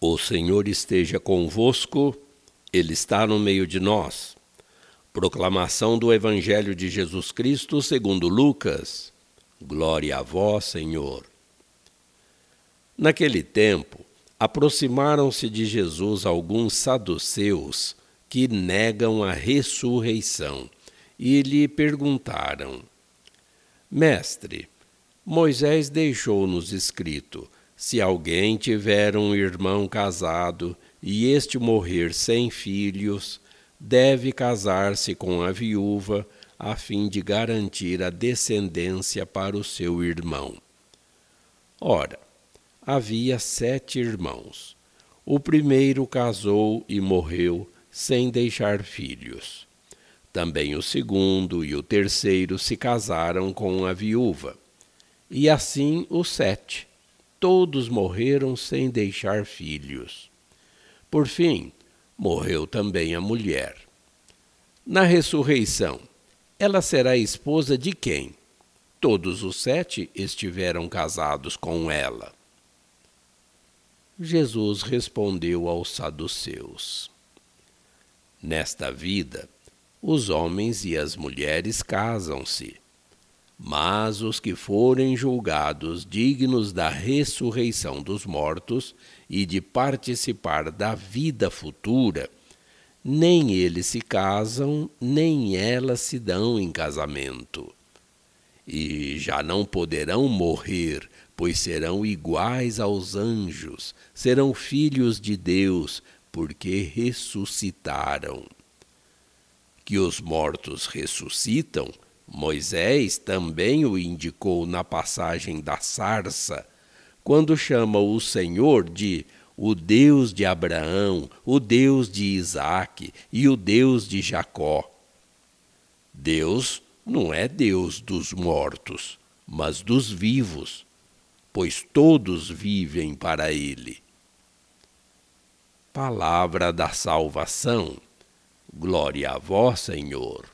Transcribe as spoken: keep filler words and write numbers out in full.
O Senhor esteja convosco, Ele está no meio de nós. Proclamação do Evangelho de Jesus Cristo segundo Lucas. Glória a vós, Senhor. Naquele tempo, aproximaram-se de Jesus alguns saduceus que negam a ressurreição e lhe perguntaram: Mestre, Moisés deixou-nos escrito: se alguém tiver um irmão casado e este morrer sem filhos, deve casar-se com a viúva, a fim de garantir a descendência para o seu irmão. Ora, havia sete irmãos. O primeiro casou e morreu sem deixar filhos. Também o segundo e o terceiro se casaram com a viúva. E assim os sete. Todos morreram sem deixar filhos. Por fim, morreu também a mulher. Na ressurreição, ela será esposa de quem? Todos os sete estiveram casados com ela. Jesus respondeu aos saduceus: Nesta vida, os homens e as mulheres casam-se, mas os que forem julgados dignos da ressurreição dos mortos e de participar da vida futura, nem eles se casam, nem elas se dão em casamento. E já não poderão morrer, pois serão iguais aos anjos, serão filhos de Deus, porque ressuscitaram. Que os mortos ressuscitam, Moisés também o indicou na passagem da sarça, quando chama o Senhor de o Deus de Abraão, o Deus de Isaque e o Deus de Jacó. Deus não é Deus dos mortos, mas dos vivos, pois todos vivem para Ele. Palavra da salvação. Glória a vós, Senhor.